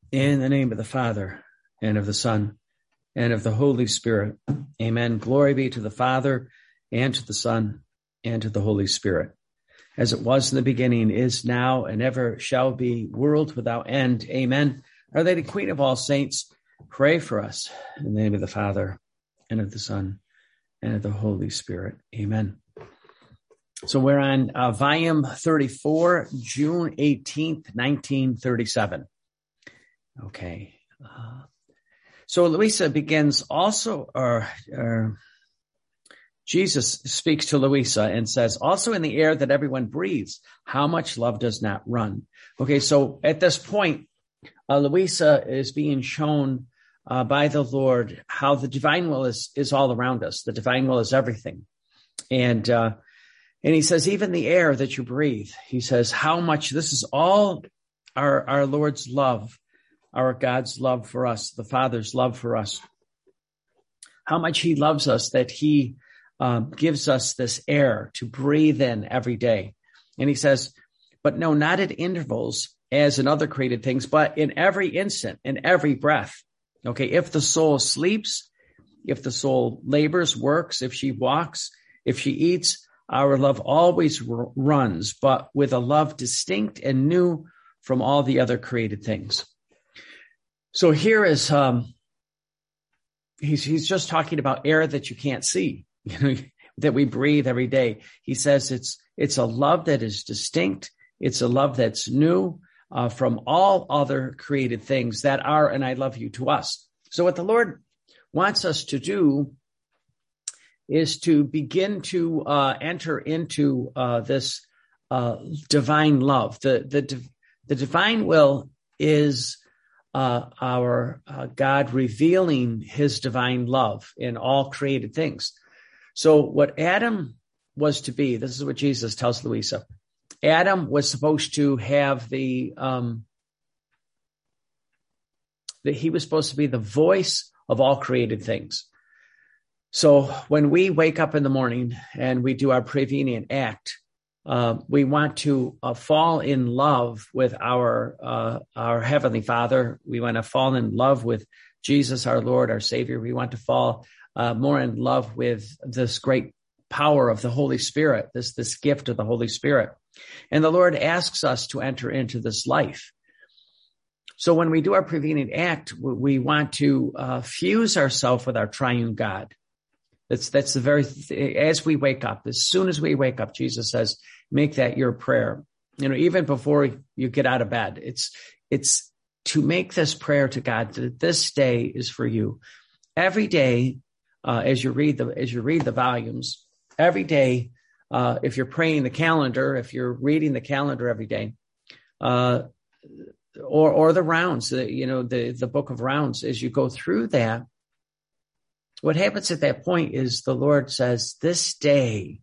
In the name of the Father, and of the Son, and of the Holy Spirit. Amen. Glory be to the Father, and to the Son, and to the Holy Spirit. As it was in the beginning, is now, and ever shall be, world without end. Amen. Our Lady, Queen of all saints, pray for us. In the name of the Father, and of the Son, and of the Holy Spirit. Amen. So we're on volume 34, June 18th, 1937. Okay. So Louisa begins also, Jesus speaks to Louisa and says, also in the air that everyone breathes, how much love does not run. Okay. So at this point, Louisa is being shown by the Lord how the divine will is all around us. The divine will is everything. And he says, even the air that you breathe, he says, how much this is all our Lord's love. Our God's love for us, the Father's love for us, how much he loves us that he gives us this air to breathe in every day. And he says, but no, not at intervals as in other created things, but in every instant, in every breath. Okay. If the soul sleeps, if the soul labors, works, if she walks, if she eats, our love always runs, but with a love distinct and new from all the other created things. So here is, he's just talking about air that you can't see, that we breathe every day. He says it's a love that is distinct. It's a love that's new, from all other created things that are, and I love you to us. So what the Lord wants us to do is to begin to, enter into, this, divine love. The divine will is, our God revealing his divine love in all created things. So what Adam was to be, this is what Jesus tells Louisa. Adam was supposed to have he was supposed to be the voice of all created things. So when we wake up in the morning and we do our prevenient act, we want to fall in love with our Heavenly Father. We want to fall in love with Jesus, our Lord, our Savior. We want to fall more in love with this great power of the Holy Spirit, this gift of the Holy Spirit. And the Lord asks us to enter into this life. So when we do our prevenient act, we want to fuse ourselves with our triune God. That's the very, as we wake up, as soon as we wake up, Jesus says, make that your prayer. Even before you get out of bed, it's to make this prayer to God that this day is for you. Every day, as you read the volumes, every day, if you're praying the calendar, if you're reading the calendar every day, or the rounds, the book of rounds, as you go through that, what happens at that point is the Lord says, this day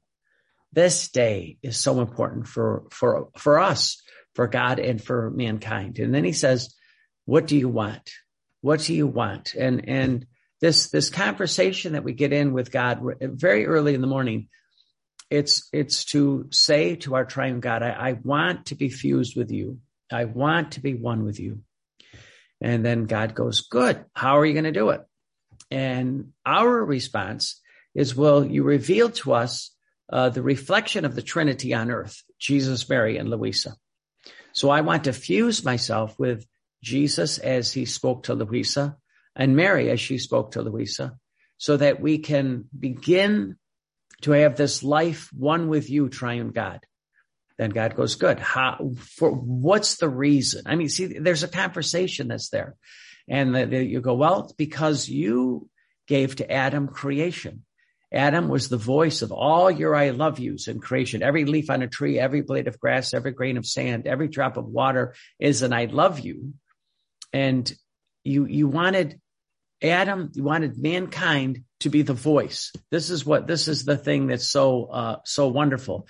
is so important for us, for God and for mankind. And then he says, what do you want? What do you want? And this conversation that we get in with God very early in the morning, it's to say to our triune God, I want to be fused with you. I want to be one with you. And then God goes, good. How are you going to do it? And our response is, will you reveal to us the reflection of the Trinity on earth, Jesus, Mary, and Louisa. So I want to fuse myself with Jesus as he spoke to Louisa and Mary as she spoke to Louisa, so that we can begin to have this life one with you, triune God. Then God goes, good. What's the reason? I mean, see, there's a conversation that's there. And you go, well, it's because you gave to Adam creation. Adam was the voice of all your I love yous in creation. Every leaf on a tree, every blade of grass, every grain of sand, every drop of water is an I love you. And you wanted Adam, you wanted mankind to be the voice. This is the thing that's so wonderful.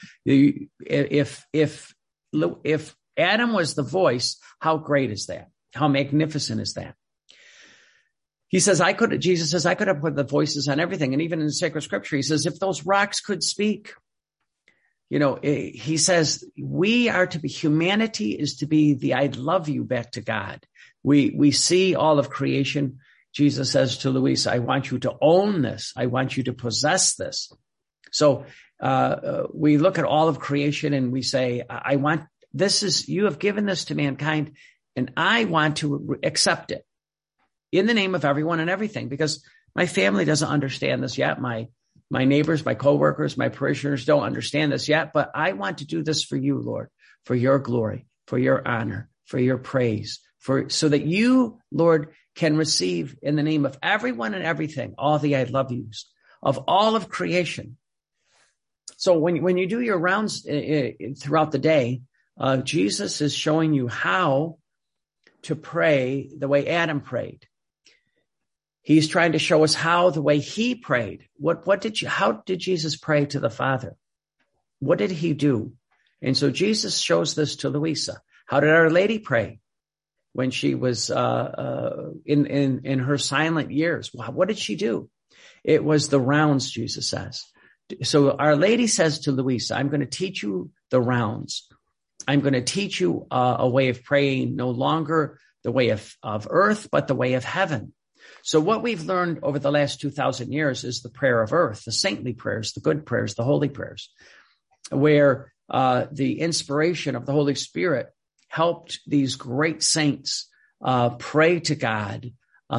If Adam was the voice, how great is that? How magnificent is that? Jesus says, I could have put the voices on everything. And even in sacred scripture, he says, if those rocks could speak, he says, humanity is to be the I love you back to God. We see all of creation. Jesus says to Louisa, I want you to own this. I want you to possess this. So we look at all of creation and we say, you have given this to mankind, and I want to accept it in the name of everyone and everything, because my family doesn't understand this yet. My neighbors, my coworkers, my parishioners don't understand this yet, but I want to do this for you, Lord, for your glory, for your honor, for your praise, so that you, Lord, can receive in the name of everyone and everything all the I love yous of all of creation. So when you do your rounds throughout the day, Jesus is showing you how to pray the way Adam prayed. He's trying to show us how the way he prayed. How did Jesus pray to the Father? What did he do? And so Jesus shows this to Louisa. How did Our Lady pray when she was in her silent years? What did she do? It was the rounds, Jesus says. So Our Lady says to Louisa, I'm going to teach you the rounds. I'm going to teach you a way of praying, no longer the way of earth, but the way of heaven. So what we've learned over the last 2,000 years is the prayer of earth, the saintly prayers, the good prayers, the holy prayers, where the inspiration of the Holy Spirit helped these great saints pray to God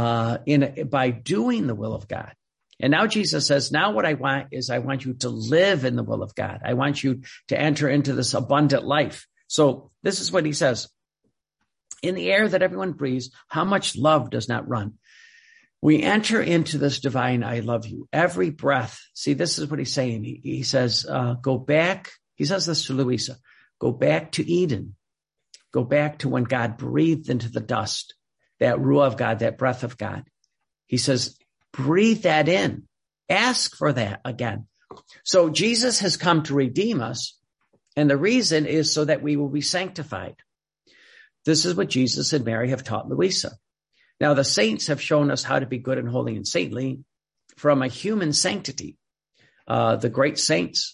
by doing the will of God. And now Jesus says, now what I want is I want you to live in the will of God. I want you to enter into this abundant life. So this is what he says. In the air that everyone breathes, how much love does not run? We enter into this divine I love you. Every breath. See, this is what he's saying. He says, go back. He says this to Louisa. Go back to Eden. Go back to when God breathed into the dust, that ruah of God, that breath of God. He says, breathe that in. Ask for that again. So Jesus has come to redeem us. And the reason is so that we will be sanctified. This is what Jesus and Mary have taught Louisa. Now, the saints have shown us how to be good and holy and saintly from a human sanctity. The great saints,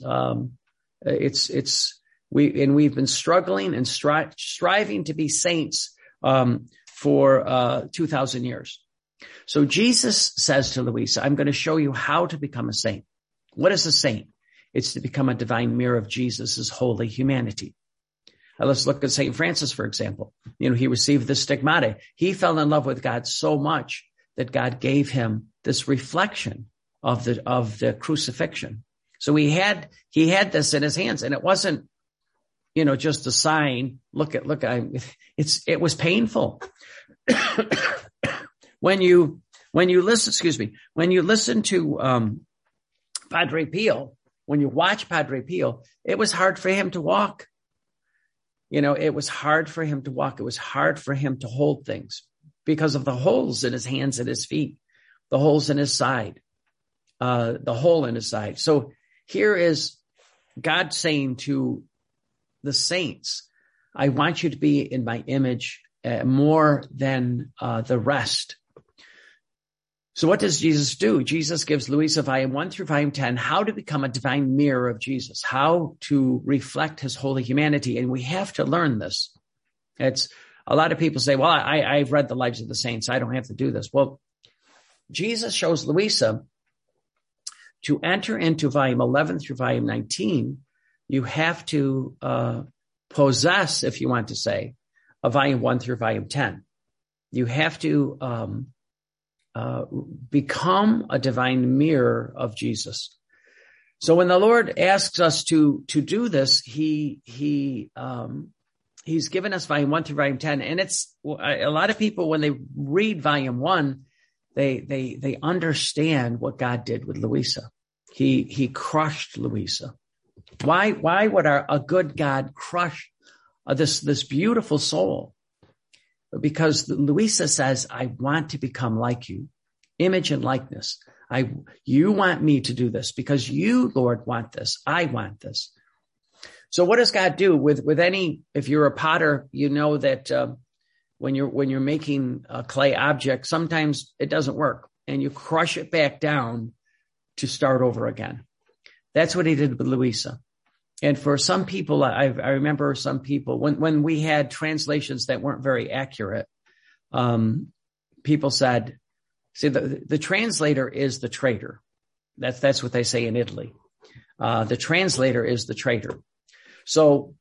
we've been struggling and striving to be saints for 2,000 years. So Jesus says to Louisa, I'm going to show you how to become a saint. What is a saint? It's to become a divine mirror of Jesus's holy humanity. Let's look at St. Francis, for example. He received the stigmata. He fell in love with God so much that God gave him this reflection of the crucifixion. So he had this in his hands, and it wasn't, just a sign. It was painful. When you listen to Padre Pio, when you watch Padre Pio, it was hard for him to walk. It was hard for him to walk. It was hard for him to hold things because of the holes in his hands and his feet, the holes in his side, the hole in his side. So here is God saying to the saints, I want you to be in my image more than the rest. So what does Jesus do? Jesus gives Louisa volume 1 through volume 10, how to become a divine mirror of Jesus, how to reflect his holy humanity. And we have to learn this. It's a lot of people say, well, I've read the lives of the saints. I don't have to do this. Well, Jesus shows Louisa to enter into volume 11 through volume 19. You have to possess, if you want to say, a volume 1 through volume 10. You have to become a divine mirror of Jesus. So when the Lord asks us to do this, he's given us volume 1 through volume 10. And it's a lot of people, when they read volume 1, they understand what God did with Louisa. He crushed Louisa. Why would a good God crush this beautiful soul? Because Louisa says, I want to become like you, image and likeness. You want me to do this because you, Lord, want this. I want this. So what does God do with any, if you're a potter, you know that when you're making a clay object, sometimes it doesn't work and you crush it back down to start over again. That's what he did with Louisa. And for some people, I remember some people, when we had translations that weren't very accurate, people said, see, the translator is the traitor. That's what they say in Italy. The translator is the traitor. So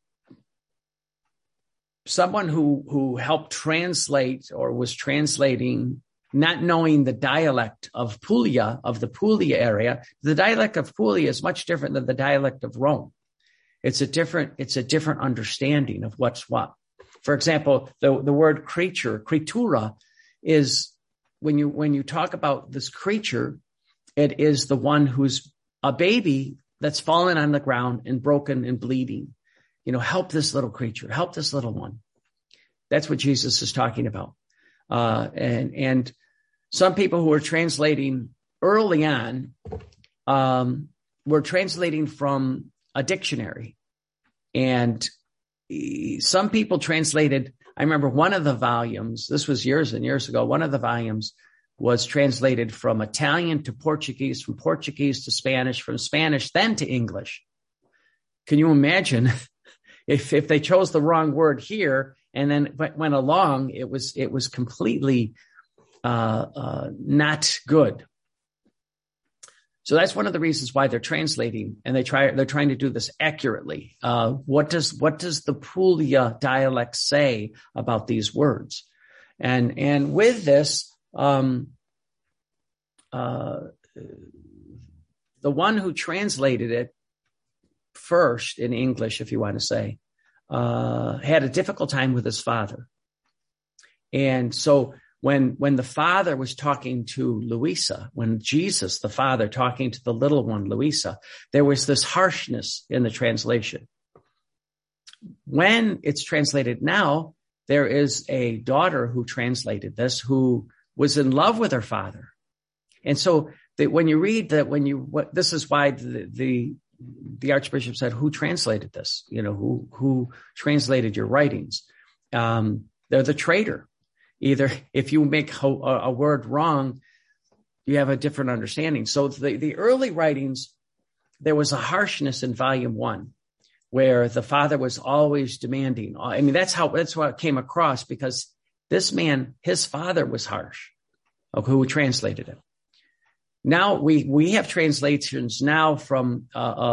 someone who helped translate or was translating, not knowing the dialect of Puglia, of the Puglia area, the dialect of Puglia is much different than the dialect of Rome. It's a different understanding of what's what. For example, the word creature, creatura, is when you talk about this creature, it is the one who's a baby that's fallen on the ground and broken and bleeding. Help this little creature, help this little one. That's what Jesus is talking about. And some people who are translating early on were translating from a dictionary. And some people translated, I remember one of the volumes, this was years and years ago, one of the volumes was translated from Italian to Portuguese, from Portuguese to Spanish, from Spanish, then to English. Can you imagine if they chose the wrong word here and then went along, it was completely not good. So that's one of the reasons why they're translating, and they're trying to do this accurately. What does the Puglia dialect say about these words? And with this, the one who translated it first in English, if you want to say, had a difficult time with his father. And so when the father was talking to Louisa, when Jesus, the father, talking to the little one, Louisa, there was this harshness in the translation. When it's translated now, there is a daughter who translated this, who was in love with her father. And so when you read that, this is why the Archbishop said, who translated this? Who translated your writings? They're the traitor. Either if you make a word wrong, you have a different understanding. So the early writings, there was a harshness in volume 1, where the father was always demanding. I mean, that's what it came across, because this man, his father was harsh, who translated it. Now we have translations now from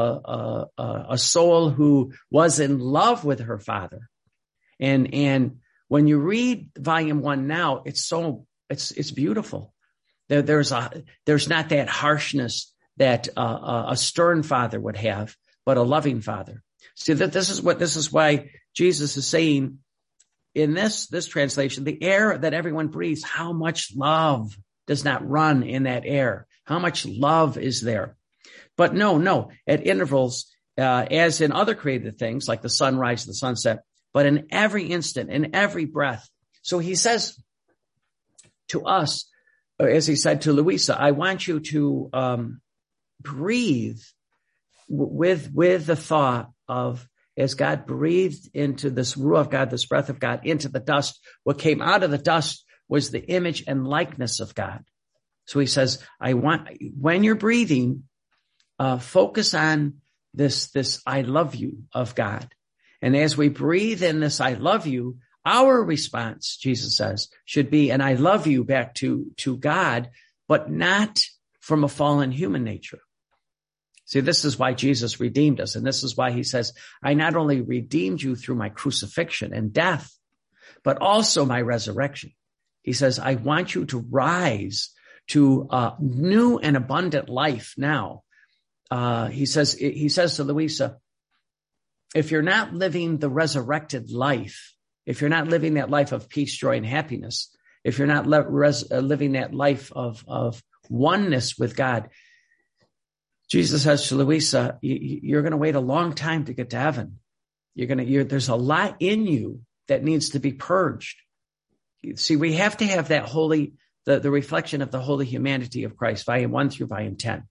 a soul who was in love with her father, and when you read volume 1 now, it's beautiful. There's not that harshness that a stern father would have, but a loving father. See, that this is why Jesus is saying in this translation, the air that everyone breathes, how much love does not run in that air? How much love is there? But no, at intervals, as in other created things like the sunrise, the sunset, but in every instant, in every breath. So he says to us, as he said to Louisa, I want you to breathe with the thought of, as God breathed into this Ruach of God, this breath of God, into the dust, what came out of the dust was the image and likeness of God. So he says, when you're breathing, focus on this I love you of God. And as we breathe in this I love you, our response, Jesus says, should be an I love you back to God, but not from a fallen human nature. See, this is why Jesus redeemed us. And this is why he says, I not only redeemed you through my crucifixion and death, but also my resurrection. He says, I want you to rise to new and abundant life now. He says to Louisa, if you're not living the resurrected life, if you're not living that life of peace, joy, and happiness, if you're not living that life of oneness with God, Jesus says to Louisa, you're going to wait a long time to get to heaven. There's a lot in you that needs to be purged. See, we have to have that the reflection of the holy humanity of Christ, volume 1 through volume 10,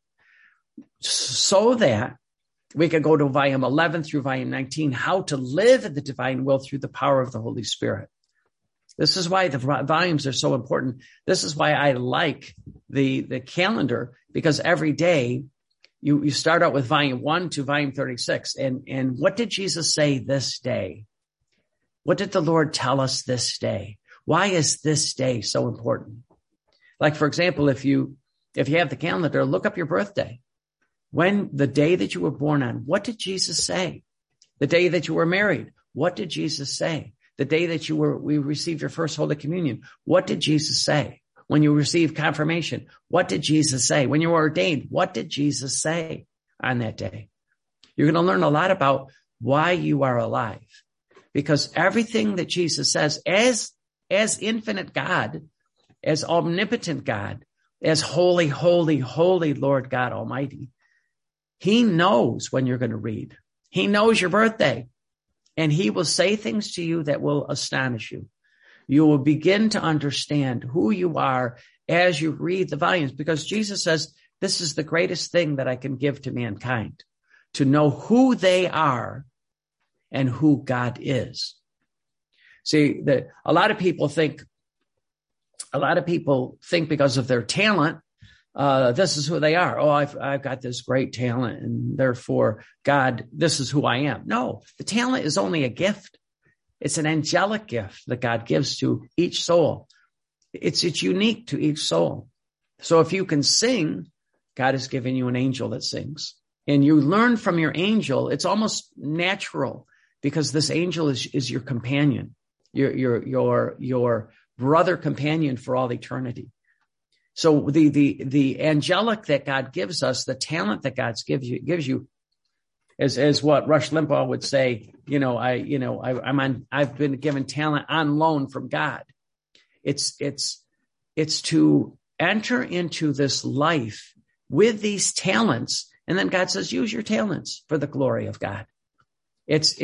so that we can go to volume 11 through volume 19, how to live in the divine will through the power of the Holy Spirit. This is why the volumes are so important. This is why I like the calendar, because every day you start out with volume 1 to volume 36. And what did Jesus say this day? What did the Lord tell us this day? Why is this day so important? Like, for example, if you have the calendar, look up your birthday. When the day that you were born on, what did Jesus say? The day that you were married, what did Jesus say? The day that we received your first Holy Communion, what did Jesus say? When you received confirmation, what did Jesus say? When you were ordained, what did Jesus say on that day? You're going to learn a lot about why you are alive, because everything that Jesus says as infinite God, as omnipotent God, as holy, holy, holy Lord God Almighty, he knows when you're going to read. He knows your birthday, and he will say things to you that will astonish you. You will begin to understand who you are as you read the volumes, because Jesus says, this is the greatest thing that I can give to mankind, to know who they are and who God is. See, a lot of people think because of their talent, this is who they are. Oh, I've got this great talent, and therefore God, this is who I am. No, the talent is only a gift. It's an angelic gift that God gives to each soul. It's unique to each soul. So if you can sing, God has given you an angel that sings, and you learn from your angel. It's almost natural, because this angel is your companion, your brother companion for all eternity. So the angelic that God gives us, the talent that God gives you, as what Rush Limbaugh would say, I've been given talent on loan from God. It's to enter into this life with these talents, and then God says, use your talents for the glory of God. If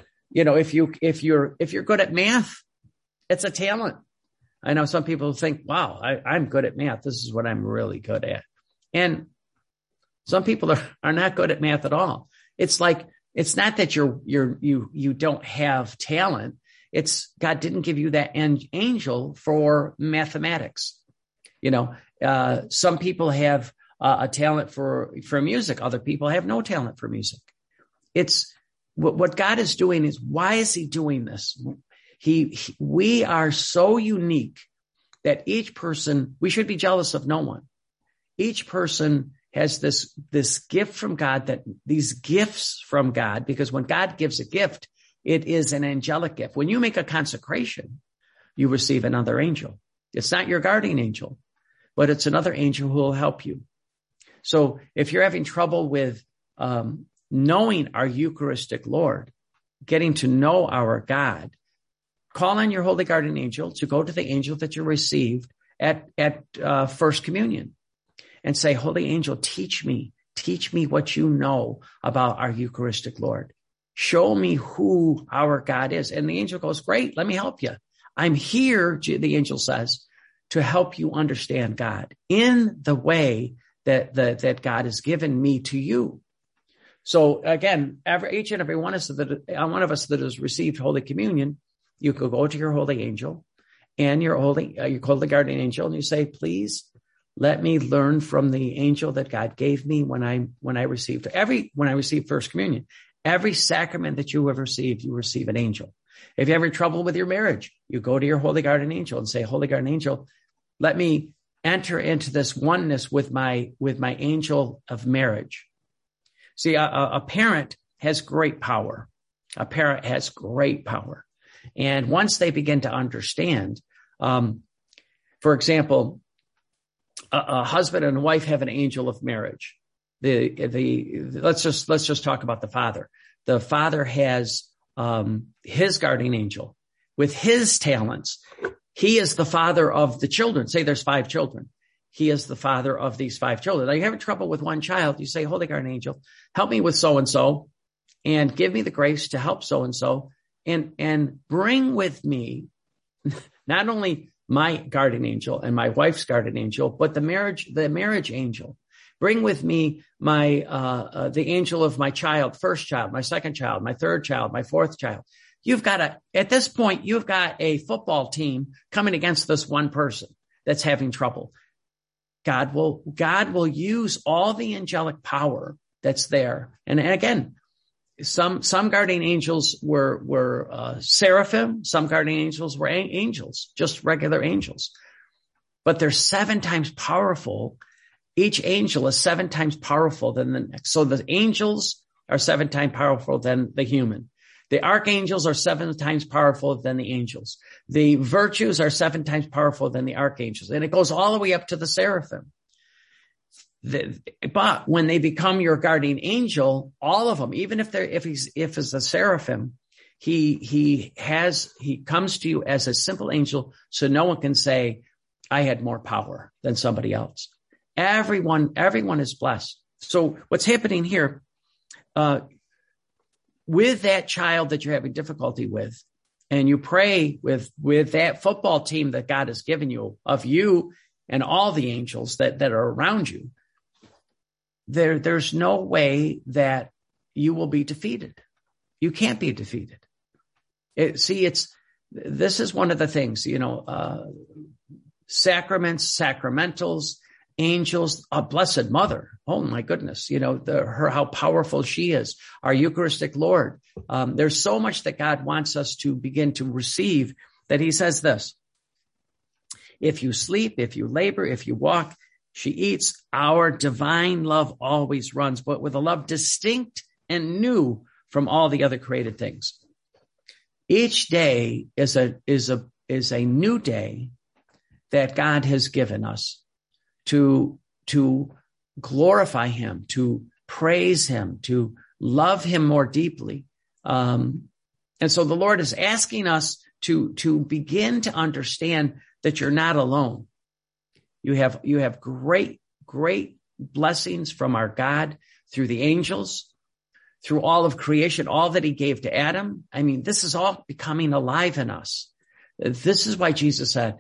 you're good at math, it's a talent. I know some people think, wow, I'm good at math. This is what I'm really good at. And some people are not good at math at all. It's like, it's not that you don't have talent. It's God didn't give you that angel for mathematics. Some people have a talent for music. Other people have no talent for music. It's what God is doing is, why is he doing this? We are so unique that each person, we should be jealous of no one. Each person has this gift from God, these gifts from God, because when God gives a gift, it is an angelic gift. When you make a consecration, you receive another angel. It's not your guardian angel, but it's another angel who will help you. So if you're having trouble with knowing our Eucharistic Lord, getting to know our God, call on your holy guardian angel to go to the angel that you received at First Communion and say, Holy Angel, teach me what you know about our Eucharistic Lord. Show me who our God is. And the angel goes, great, let me help you. I'm here, the angel says, to help you understand God in the way that God has given me to you. So again, each and every one of us that has received Holy Communion, you could go to your holy angel and your holy guardian angel, and you say, please let me learn from the angel that God gave me when I received First Communion. Every sacrament that you have received, you receive an angel. If you have any trouble with your marriage, you go to your holy guardian angel and say, Holy guardian angel, let me enter into this oneness with my angel of marriage. See, a parent has great power. A parent has great power. And once they begin to understand, for example, a husband and a wife have an angel of marriage. Let's just talk about the father. The father has his guardian angel with his talents. He is the father of the children. Say there's 5 children. He is the father of these 5 children. Now, you're having trouble with one child. You say, Holy guardian angel, help me with so-and-so and give me the grace to help so-and-so and bring with me not only my guardian angel and my wife's guardian angel, but the marriage angel. Bring with me the angel of my child, first child, my second child, my third child, my fourth child. At this point, you've got a football team coming against this one person that's having trouble. God will use all the angelic power that's there. And again, some guardian angels were seraphim. Some guardian angels were angels, just regular angels. But they're 7 times powerful. Each angel is 7 times powerful than the next. So the angels are 7 times powerful than the human. The archangels are 7 times powerful than the angels. The virtues are 7 times powerful than the archangels. And it goes all the way up to the seraphim. But when they become your guardian angel, all of them, even if it's a seraphim, he comes to you as a simple angel, so no one can say, I had more power than somebody else. Everyone is blessed. So what's happening here, with that child that you're having difficulty with, and you pray with that football team that God has given you, of you and all the angels that are around you, there's no way that you will be defeated. You can't be defeated. This is one of the things, sacraments, sacramentals, angels, a Blessed Mother. Oh my goodness. How powerful she is, our Eucharistic Lord. There's so much that God wants us to begin to receive, that he says this: if you sleep, if you labor, if you walk, she eats. Our divine love always runs, but with a love distinct and new from all the other created things. Each day is a new day that God has given us to glorify him, to praise him, to love him more deeply. And so the Lord is asking us to begin to understand that you're not alone. You have great blessings from our God through the angels, through all of creation, all that he gave to Adam. I mean, this is all becoming alive in us. This is why Jesus said,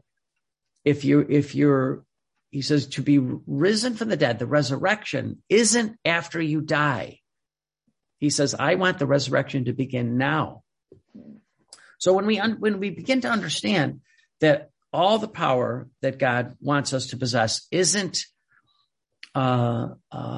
he says, to be risen from the dead, the resurrection isn't after you die. He says, I want the resurrection to begin now. So when we begin to understand that all the power that God wants us to possess isn't until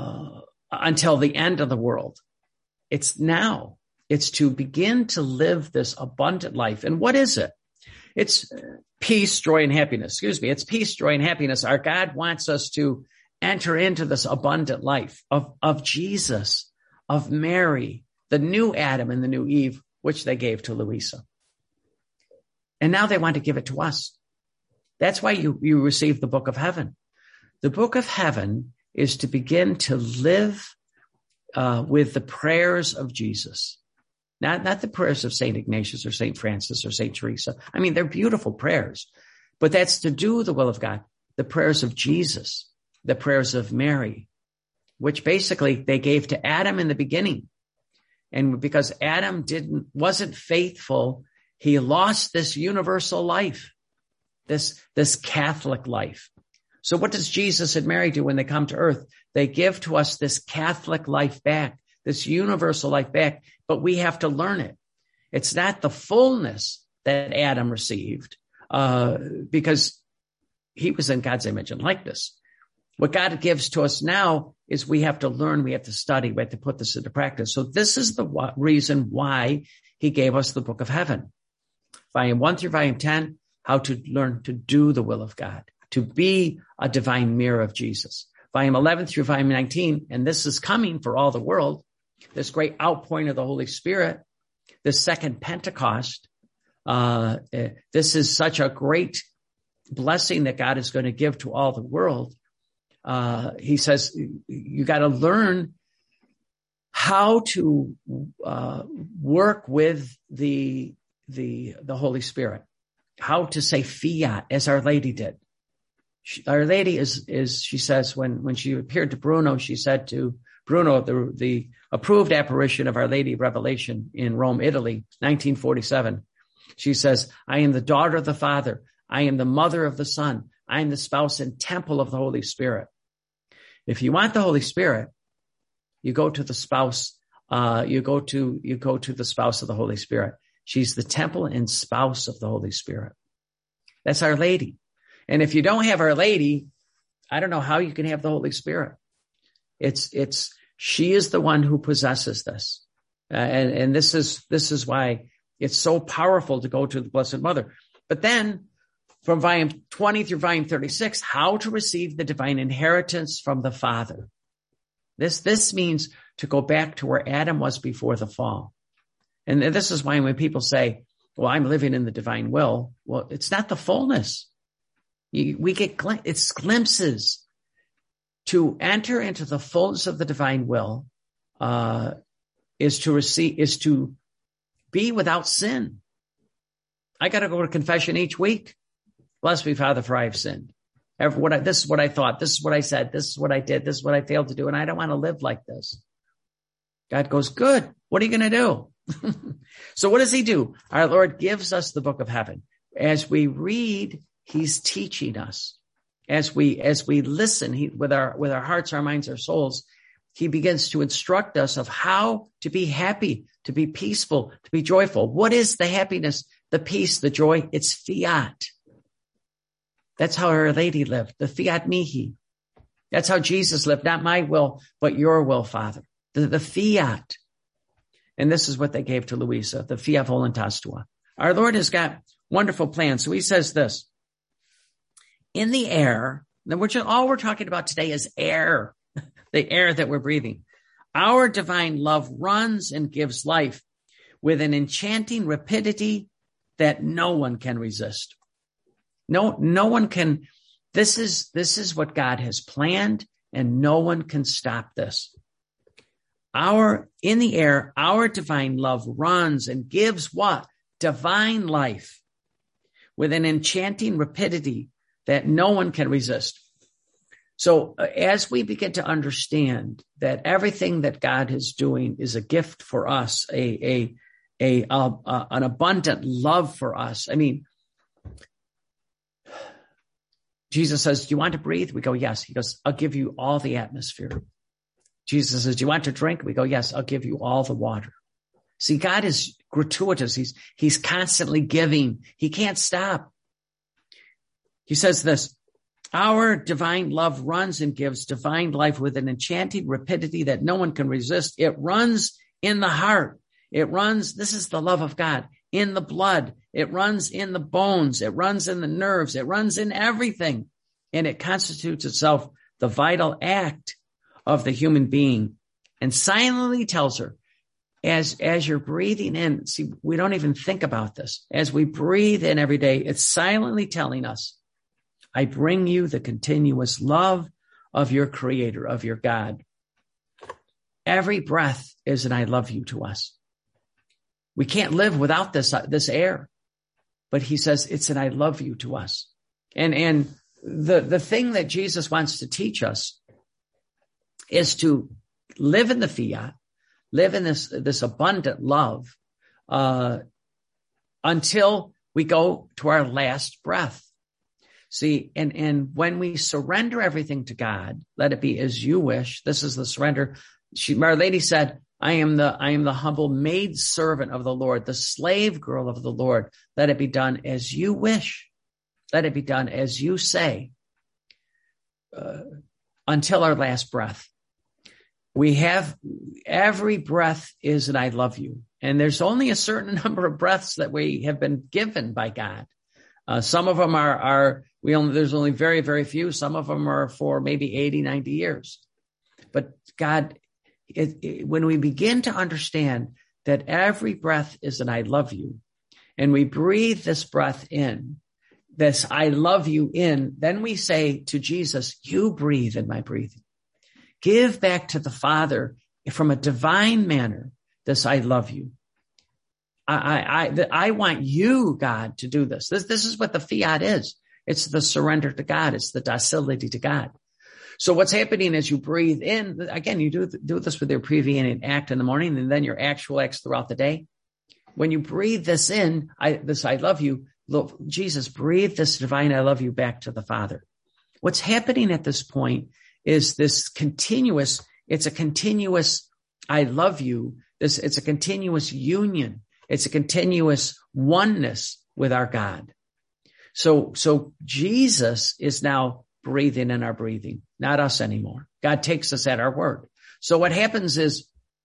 the end of the world. It's now. It's to begin to live this abundant life. And what is it? It's peace, joy, and happiness. It's peace, joy, and happiness. Our God wants us to enter into this abundant life of Jesus, of Mary, the new Adam and the new Eve, which they gave to Louisa. And now they want to give it to us. That's why you receive the Book of Heaven. The Book of Heaven is to begin to live with the prayers of Jesus. Not the prayers of St. Ignatius or St. Francis or St. Teresa. I mean, they're beautiful prayers, but that's to do the will of God. The prayers of Jesus, the prayers of Mary, which basically they gave to Adam in the beginning. And because Adam wasn't faithful, he lost this universal life, this Catholic life. So what does Jesus and Mary do when they come to earth? They give to us this Catholic life back, this universal life back, but we have to learn it. It's not the fullness that Adam received, because he was in God's image and likeness. What God gives to us now is we have to learn, we have to study, we have to put this into practice. So this is the reason why he gave us the Book of Heaven. Volume 1 through volume 10, how to learn to do the will of God, to be a divine mirror of Jesus. Volume 11 through volume 19, and this is coming for all the world, this great outpouring of the Holy Spirit, this second Pentecost. This is such a great blessing that God is going to give to all the world. He says, you got to learn how to work with the Holy Spirit, how to say fiat as Our Lady did. Our Lady is she says, when she appeared to Bruno, she said to Bruno, the approved apparition of Our Lady of Revelation in Rome, Italy, 1947. She says, I am the daughter of the Father. I am the mother of the Son. I am the spouse and temple of the Holy Spirit. If you want the Holy Spirit, you go to the spouse. You go to the spouse of the Holy Spirit. She's the temple and spouse of the Holy Spirit. That's Our Lady. And if you don't have Our Lady, I don't know how you can have the Holy Spirit. She is the one who possesses this. And this is why it's so powerful to go to the Blessed Mother. But then from volume 20 through volume 36, how to receive the divine inheritance from the Father. This means to go back to where Adam was before the fall. And this is why when people say, well, I'm living in the divine will, well, it's not the fullness. We get it's glimpses. To enter into the fullness of the divine will is to be without sin. I got to go to confession each week. Bless me, Father, for I have sinned. This is what I thought. This is what I said. This is what I did. This is what I failed to do. And I don't want to live like this. God goes, good. What are you going to do? So what does he do? Our Lord gives us the book of heaven. As we read, he's teaching us. As we listen, with our hearts, our minds, our souls, he begins to instruct us of how to be happy, to be peaceful, to be joyful. What is the happiness, the peace, the joy? It's fiat. That's how Our Lady lived, the fiat mihi. That's how Jesus lived, not my will, but your will, Father. The fiat. And this is what they gave to Luisa, the fiat voluntas tua. Our Lord has got wonderful plans. So he says this, in the air, all we're talking about today is air, the air that we're breathing. Our divine love runs and gives life with an enchanting rapidity that no one can resist. No one can. This is what God has planned, and no one can stop this. In the air, our divine love runs and gives what? Divine life with an enchanting rapidity that no one can resist. So as we begin to understand that everything that God is doing is a gift for us, an abundant love for us. I mean, Jesus says, do you want to breathe? We go, yes. He goes, I'll give you all the atmosphere. Jesus says, do you want to drink? We go, yes, I'll give you all the water. See, God is gratuitous. He's constantly giving. He can't stop. He says this, our divine love runs and gives divine life with an enchanting rapidity that no one can resist. It runs in the heart. It runs, this is the love of God, in the blood. It runs in the bones. It runs in the nerves. It runs in everything. And it constitutes itself the vital act of the human being, and silently tells her, as you're breathing in, see, we don't even think about this. As we breathe in every day, it's silently telling us, I bring you the continuous love of your Creator, of your God. Every breath is an I love you to us. We can't live without this air, but he says it's an I love you to us. And the thing that Jesus wants to teach us is to live in the fiat, live in this abundant love, until we go to our last breath. See, and when we surrender everything to God, let it be as you wish. This is the surrender. Our Lady said, I am the humble maid servant of the Lord, the slave girl of the Lord. Let it be done as you wish. Let it be done as you say, until our last breath. We have, every breath is an I love you. And there's only a certain number of breaths that we have been given by God. Some of them there's only very, very few. Some of them are for maybe 80, 90 years. But God, when we begin to understand that every breath is an I love you, and we breathe this breath in, this I love you in, then we say to Jesus, you breathe in my breathing. Give back to the Father from a divine manner this I love you. I want you, God, to do this. This is what the fiat is. It's the surrender to God. It's the docility to God. So what's happening as you breathe in, again, you do this with your prevenient act in the morning and then your actual acts throughout the day. When you breathe this in, this I love you, look, Jesus, breathe this divine I love you back to the Father. What's happening at this point is it's a continuous I love you. It's a continuous union. It's a continuous oneness with our God. So Jesus is now breathing in our breathing, not us anymore. God takes us at our word. So what happens is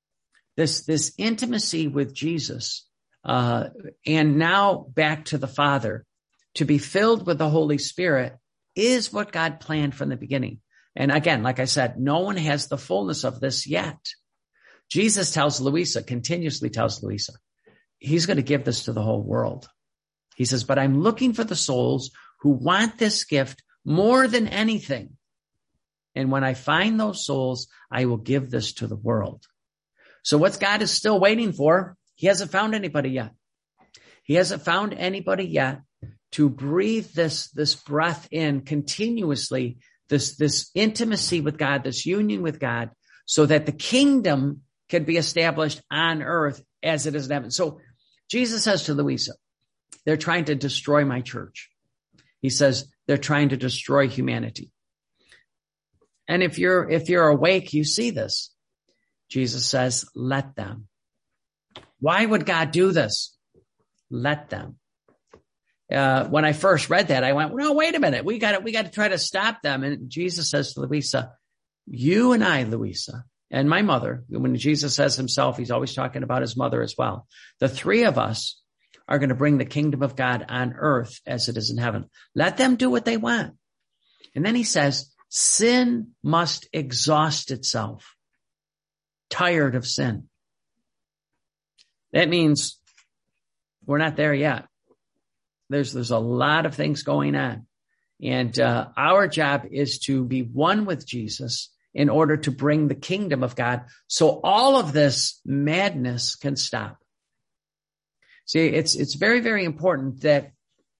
this intimacy with Jesus, and now back to the Father, to be filled with the Holy Spirit is what God planned from the beginning. And again, like I said, no one has the fullness of this yet. Jesus continuously tells Louisa, he's going to give this to the whole world. He says, but I'm looking for the souls who want this gift more than anything. And when I find those souls, I will give this to the world. So what God is still waiting for, he hasn't found anybody yet. He hasn't found anybody yet to breathe this breath in continuously, this intimacy with God, this union with God, so that the kingdom can be established on earth as it is in heaven. So Jesus says to Louisa, they're trying to destroy my church. He says they're trying to destroy humanity. And if you're awake, you see this. Jesus says, let them. Why would God do this? Let them. When I first read that, I went, no, wait a minute. We got to try to stop them. And Jesus says to Louisa, you and I, Louisa, and my mother, when Jesus says himself, he's always talking about his mother as well. The three of us are going to bring the kingdom of God on earth as it is in heaven. Let them do what they want. And then he says, sin must exhaust itself. Tired of sin. That means we're not there yet. There's a lot of things going on. And our job is to be one with Jesus in order to bring the kingdom of God so all of this madness can stop. See, it's very, very important that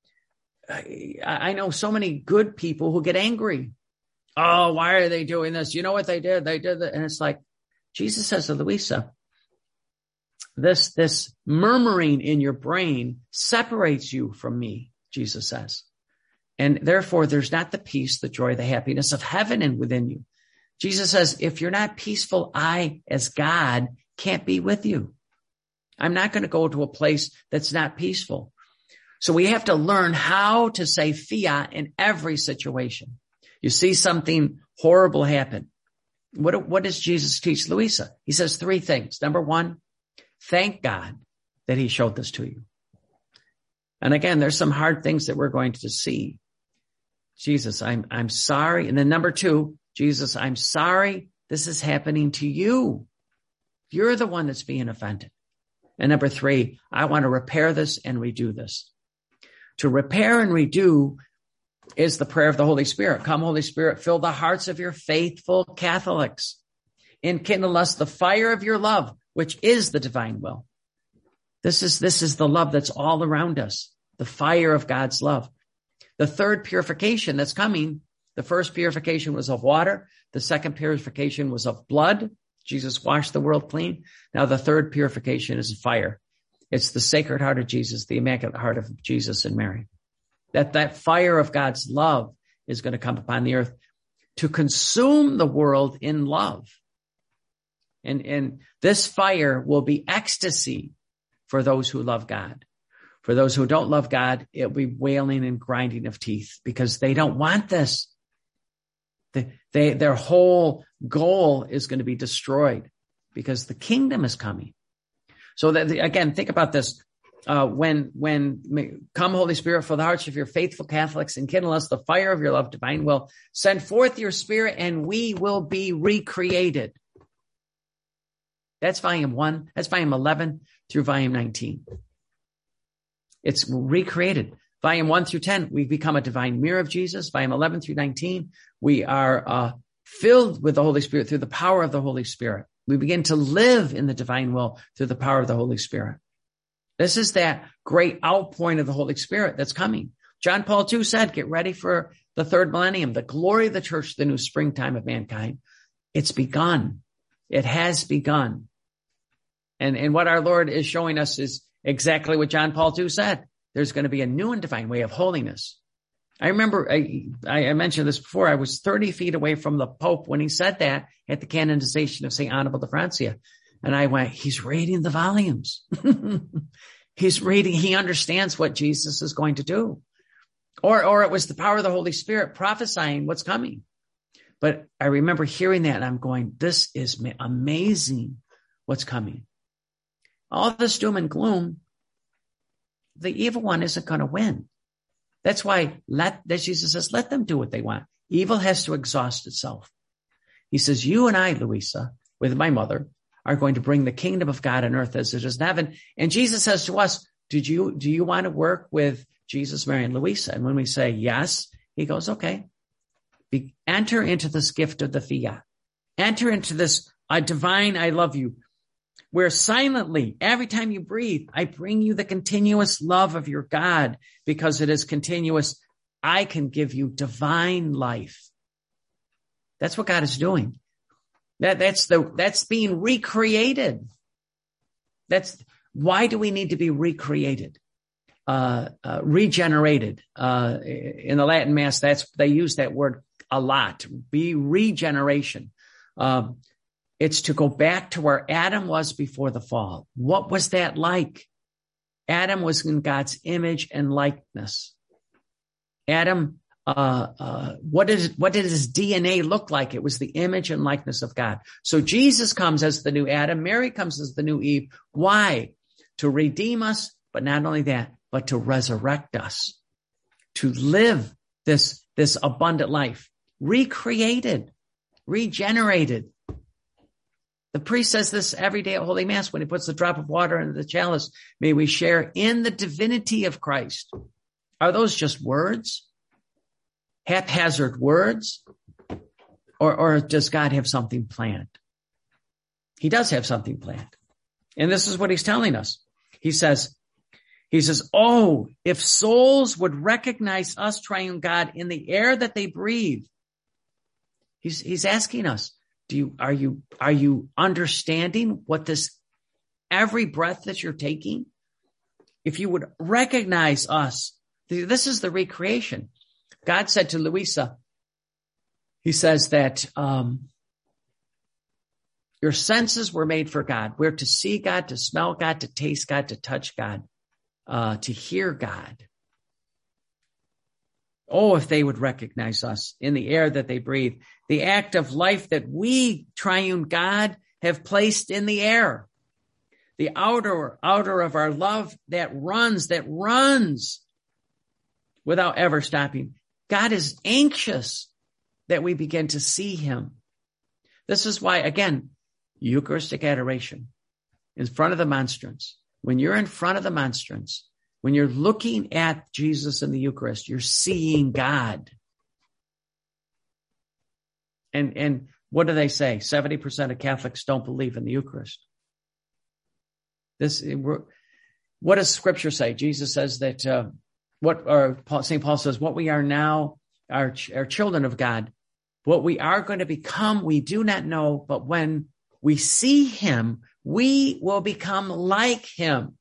I know so many good people who get angry. Oh, why are they doing this? You know what they did? They did that. And it's like, Jesus says to Louisa, this murmuring in your brain separates you from me, Jesus says. And therefore, there's not the peace, the joy, the happiness of heaven and within you. Jesus says, if you're not peaceful, I, as God, can't be with you. I'm not going to go to a place that's not peaceful. So we have to learn how to say fiat in every situation. You see something horrible happen. What does Jesus teach Louisa? He says three things. Number one, thank God that he showed this to you. And again, there's some hard things that we're going to see. Jesus, I'm sorry. And then number two, Jesus, I'm sorry this is happening to you. You're the one that's being offended. And number three, I want to repair this and redo this. To repair and redo is the prayer of the Holy Spirit. Come, Holy Spirit, fill the hearts of your faithful Catholics. Enkindle us the fire of your love, which is the divine will. This is the love that's all around us, the fire of God's love. The third purification that's coming, the first purification was of water. The second purification was of blood. Jesus washed the world clean. Now the third purification is fire. It's the Sacred Heart of Jesus, the Immaculate Heart of Jesus and Mary. That fire of God's love is going to come upon the earth to consume the world in love. And this fire will be ecstasy for those who love God. For those who don't love God, it'll be wailing and grinding of teeth because they don't want this. Their whole goal is going to be destroyed because the kingdom is coming. So that, again, think about this. When come, Holy Spirit, fill the hearts of your faithful Catholics and kindle us the fire of your love, divine will. Send forth your Spirit and we will be recreated. That's volume 1. That's volume 11 through volume 19. It's recreated. Volume 1 through 10, we become a divine mirror of Jesus. Volume 11 through 19, we are filled with the Holy Spirit through the power of the Holy Spirit. We begin to live in the divine will through the power of the Holy Spirit. This is that great outpouring of the Holy Spirit that's coming. John Paul II said, get ready for the third millennium, the glory of the church, the new springtime of mankind. It's begun. It has begun. And what our Lord is showing us is exactly what John Paul II said. There's going to be a new and divine way of holiness. I remember, I mentioned this before, I was 30 feet away from the Pope when he said that at the canonization of St. Annibal de Francia. And I went, he's reading the volumes. He's reading, he understands what Jesus is going to do. Or it was the power of the Holy Spirit prophesying what's coming. But I remember hearing that and I'm going, this is amazing what's coming. All this doom and gloom, the evil one isn't going to win. That's why Jesus says, let them do what they want. Evil has to exhaust itself. He says, you and I, Louisa, with my mother, are going to bring the kingdom of God on earth as it is in heaven. And Jesus says to us, do you want to work with Jesus, Mary, and Louisa? And when we say yes, he goes, okay, enter into this gift of the fiat. Enter into this divine I love you, where silently, every time you breathe, I bring you the continuous love of your God, because it is continuous. I can give you divine life. That's what God is doing. That's being recreated. Why do we need to be recreated? Regenerated. In the Latin Mass, they use that word a lot. Be regeneration. It's to go back to where Adam was before the fall. What was that like? Adam was in God's image and likeness. Adam, what did his DNA look like? It was the image and likeness of God. So Jesus comes as the new Adam. Mary comes as the new Eve. Why? To redeem us, but not only that, but to resurrect us, to live this abundant life, recreated, regenerated. The priest says this every day at Holy Mass when he puts a drop of water into the chalice. May we share in the divinity of Christ. Are those just words? Haphazard words? Or does God have something planned? He does have something planned. And this is what he's telling us. He says, oh, if souls would recognize us, triune God, in the air that they breathe. He's asking us, are you understanding what every breath that you're taking? If you would recognize us, this is the recreation. God said to Louisa, he says that, your senses were made for God. We're to see God, to smell God, to taste God, to touch God, to hear God. Oh, if they would recognize us in the air that they breathe, the act of life that we, triune God, have placed in the air, the outer of our love that runs without ever stopping. God is anxious that we begin to see him. This is why, again, Eucharistic adoration in front of the monstrance. When you're in front of the monstrance, when you're looking at Jesus in the Eucharist, you're seeing God. And what do they say? 70% of Catholics don't believe in the Eucharist. What does Scripture say? Jesus says that St. Paul says, what we are now are children of God. What we are going to become, we do not know, but when we see him, we will become like him.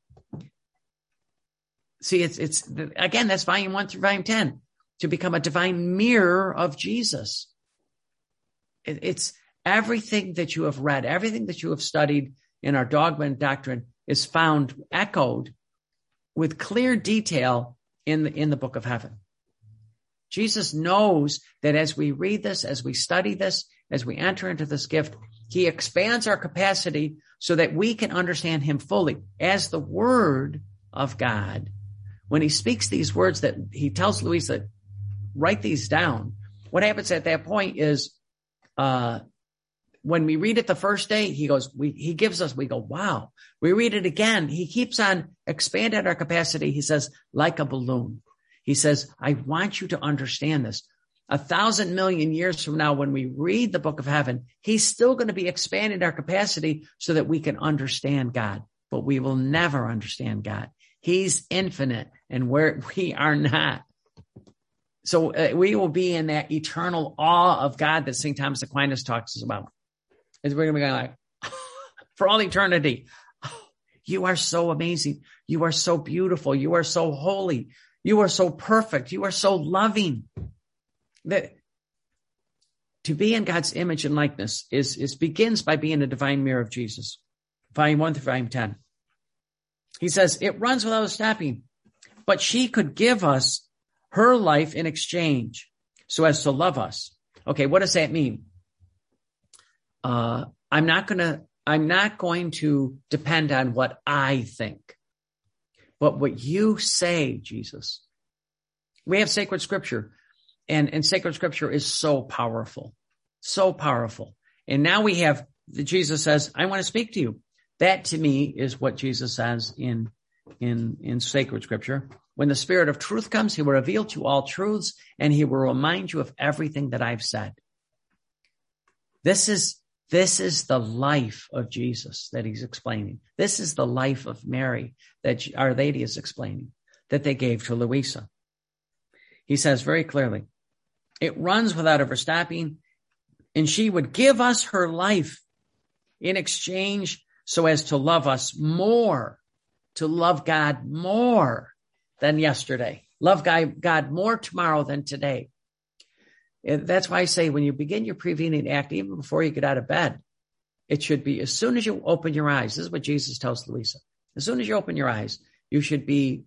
See, it's again, that's volume 1 through volume 10, to become a divine mirror of Jesus. It's everything that you have read, everything that you have studied in our dogma and doctrine is found echoed with clear detail in the book of heaven. Jesus knows that as we read this, as we study this, as we enter into this gift, he expands our capacity so that we can understand him fully as the Word of God. When he speaks these words that he tells Louisa, write these down. What happens at that point is, when we read it the first day, he gives us, we go, wow. We read it again. He keeps on expanding our capacity. He says, like a balloon. He says, I want you to understand this. 1,000 million years from now, when we read the book of heaven, he's still going to be expanding our capacity so that we can understand God, but we will never understand God. He's infinite and we are not. So we will be in that eternal awe of God that St. Thomas Aquinas talks about. We're going to be like, for all eternity, you are so amazing. You are so beautiful. You are so holy. You are so perfect. You are so loving. That to be in God's image and likeness begins by being a divine mirror of Jesus. Volume 1 through volume 10. He says, it runs without stopping, but she could give us her life in exchange so as to love us. Okay, what does that mean? I'm not going I'm not going to depend on what I think, but what you say, Jesus. We have sacred scripture, and sacred scripture is so powerful, so powerful. And now we have, Jesus says, I want to speak to you. That to me is what Jesus says in sacred scripture. When the Spirit of truth comes, he will reveal to you all truths, and he will remind you of everything that I've said. This is the life of Jesus that he's explaining. This is the life of Mary that Our Lady is explaining, that they gave to Louisa. He says very clearly, it runs without ever stopping, and she would give us her life in exchange so as to love us more, to love God more than yesterday. Love God more tomorrow than today. And that's why I say when you begin your prevenient act, even before you get out of bed, it should be as soon as you open your eyes. This is what Jesus tells Louisa. As soon as you open your eyes, you should be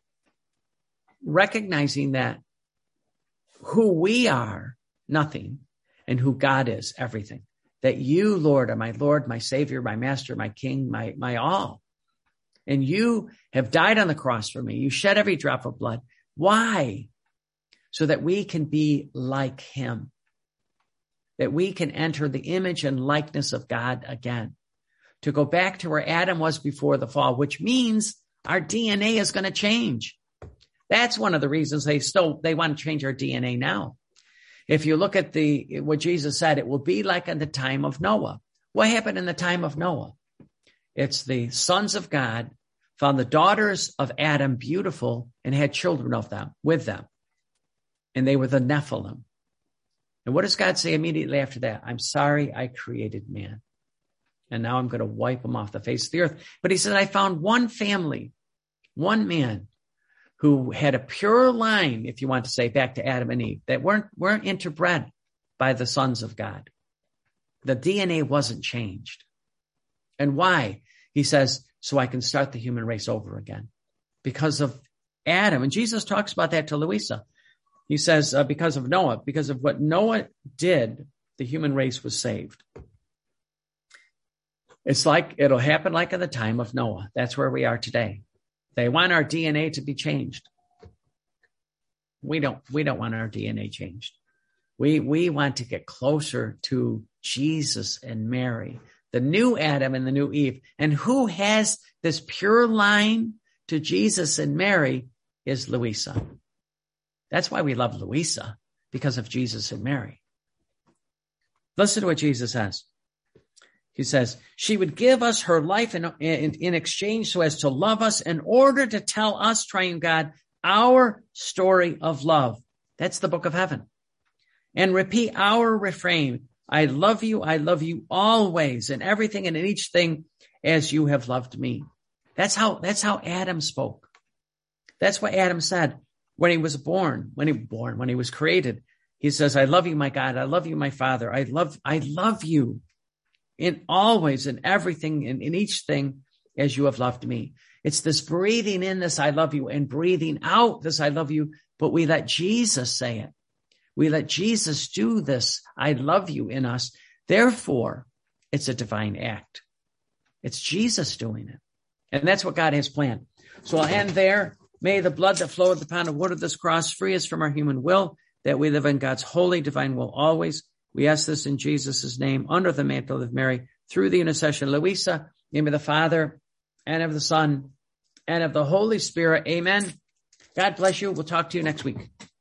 recognizing that who we are, nothing, and who God is, everything. That you, Lord, are my Lord, my Savior, my Master, my King, my all. And you have died on the cross for me. You shed every drop of blood. Why? So that we can be like him. That we can enter the image and likeness of God again. To go back to where Adam was before the fall, which means our DNA is going to change. That's one of the reasons they want to change our DNA now. If you look at what Jesus said, it will be like in the time of Noah. What happened in the time of Noah? It's the sons of God found the daughters of Adam beautiful and had children with them. And they were the Nephilim. And what does God say immediately after that? I'm sorry I created man. And now I'm going to wipe them off the face of the earth. But he said, I found one family, one man who had a pure line, if you want to say, back to Adam and Eve, that weren't interbred by the sons of God. The DNA wasn't changed. And why? He says, so I can start the human race over again. Because of Adam. And Jesus talks about that to Louisa. He says, because of Noah, because of what Noah did, the human race was saved. It's like, it'll happen like in the time of Noah. That's where we are today. They want our DNA to be changed. We don't want our DNA changed. We want to get closer to Jesus and Mary, the new Adam and the new Eve. And who has this pure line to Jesus and Mary is Louisa. That's why we love Louisa, because of Jesus and Mary. Listen to what Jesus says. He says, she would give us her life in exchange so as to love us in order to tell us, Triune God, our story of love. That's the book of heaven. And repeat our refrain. I love you always in everything and in each thing as you have loved me. That's how Adam spoke. That's what Adam said when he was born, when he was created. He says, I love you, my God. I love you, my Father. I love you. In always, in everything, in each thing, as you have loved me. It's this breathing in this I love you and breathing out this I love you, but we let Jesus say it. We let Jesus do this I love you in us. Therefore, it's a divine act. It's Jesus doing it. And that's what God has planned. So I'll end there. May the blood that floweth upon the wood of this cross free us from our human will, that we live in God's holy divine will always. We ask this in Jesus' name, under the mantle of Mary, through the intercession of Louisa, in the name of the Father, and of the Son, and of the Holy Spirit. Amen. God bless you. We'll talk to you next week.